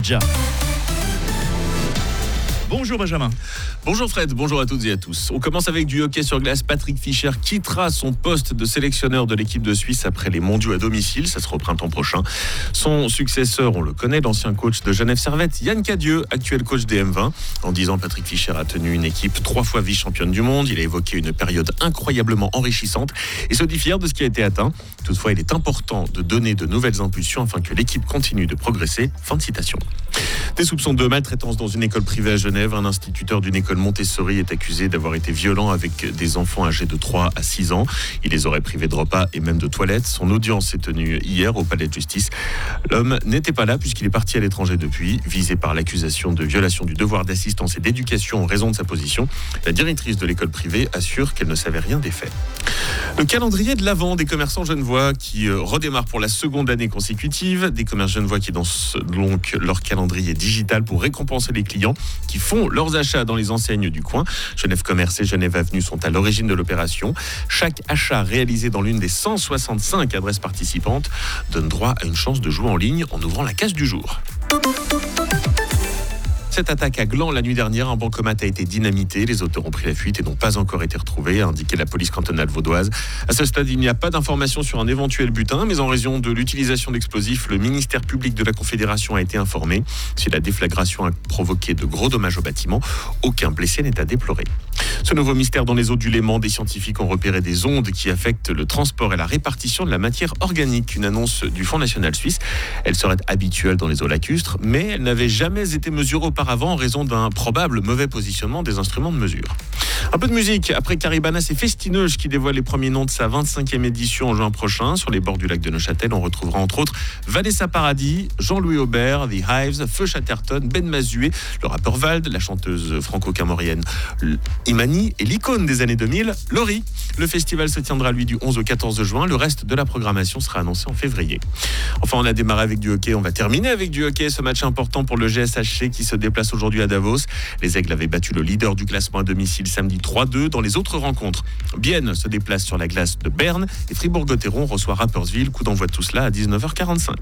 Déjà. Bonjour Benjamin. Bonjour Fred, bonjour à toutes et à tous. On commence avec du hockey sur glace. Patrick Fischer quittera son poste de sélectionneur de l'équipe de Suisse après les mondiaux à domicile. Ça sera au printemps prochain. Son successeur, on le connaît, l'ancien coach de Genève Servette, Yann Cadieux, actuel coach des M20. En 10 ans, Patrick Fischer a tenu une équipe 3 fois vice-championne du monde. Il a évoqué une période incroyablement enrichissante et se dit fier de ce qui a été atteint. Toutefois, il est important de donner de nouvelles impulsions afin que l'équipe continue de progresser. Fin de citation. Des soupçons de maltraitance dans une école privée à Genève. Un instituteur d'une école Montessori est accusé d'avoir été violent avec des enfants âgés de 3 à 6 ans. Il les aurait privés de repas et même de toilettes. Son audience s'est tenue hier au palais de justice. L'homme n'était pas là puisqu'il est parti à l'étranger depuis. Visé par l'accusation de violation du devoir d'assistance et d'éducation en raison de sa position, la directrice de l'école privée assure qu'elle ne savait rien des faits. Le calendrier de l'Avent des commerçants genevois qui redémarre pour la seconde année consécutive. Des commerces genevois qui lancent donc leur calendrier digital pour récompenser les clients qui font leurs achats dans les enseignes du coin. Genève Commerce et Genève Avenue sont à l'origine de l'opération. Chaque achat réalisé dans l'une des 165 adresses participantes donne droit à une chance de jouer en ligne en ouvrant la case du jour. Cette attaque à Gland la nuit dernière, un bancomat a été dynamité. Les auteurs ont pris la fuite et n'ont pas encore été retrouvés, a indiqué la police cantonale vaudoise. À ce stade, il n'y a pas d'informations sur un éventuel butin, mais en raison de l'utilisation d'explosifs, le ministère public de la Confédération a été informé. Si la déflagration a provoqué de gros dommages au bâtiment, aucun blessé n'est à déplorer. Ce nouveau mystère dans les eaux du Léman, des scientifiques ont repéré des ondes qui affectent le transport et la répartition de la matière organique. Une annonce du Fonds national suisse. Elle serait habituelle dans les eaux lacustres, mais elle n'avait jamais été mesurée auparavant en raison d'un probable mauvais positionnement des instruments de mesure. Un peu de musique. Après Caribana, c'est Festineuse qui dévoile les premiers noms de sa 25e édition en juin prochain. Sur les bords du lac de Neuchâtel, on retrouvera entre autres Vanessa Paradis, Jean-Louis Aubert, The Hives, Feu Chatterton, Ben Mazué, le rappeur Vald, la chanteuse franco-camorienne Imani et l'icône des années 2000, Laurie. Le festival se tiendra lui du 11 au 14 juin. Le reste de la programmation sera annoncé en février. Enfin, on a démarré avec du hockey. On va terminer avec du hockey. Ce match important pour le GSHC qui se déplace aujourd'hui à Davos. Les Aigles avaient battu le leader du classement à domicile samedi 3-2. Dans les autres rencontres, Bienne se déplace sur la glace de Berne et Fribourg-Gotteron reçoit Rapperswil. Coup d'envoi de tout cela à 19h45.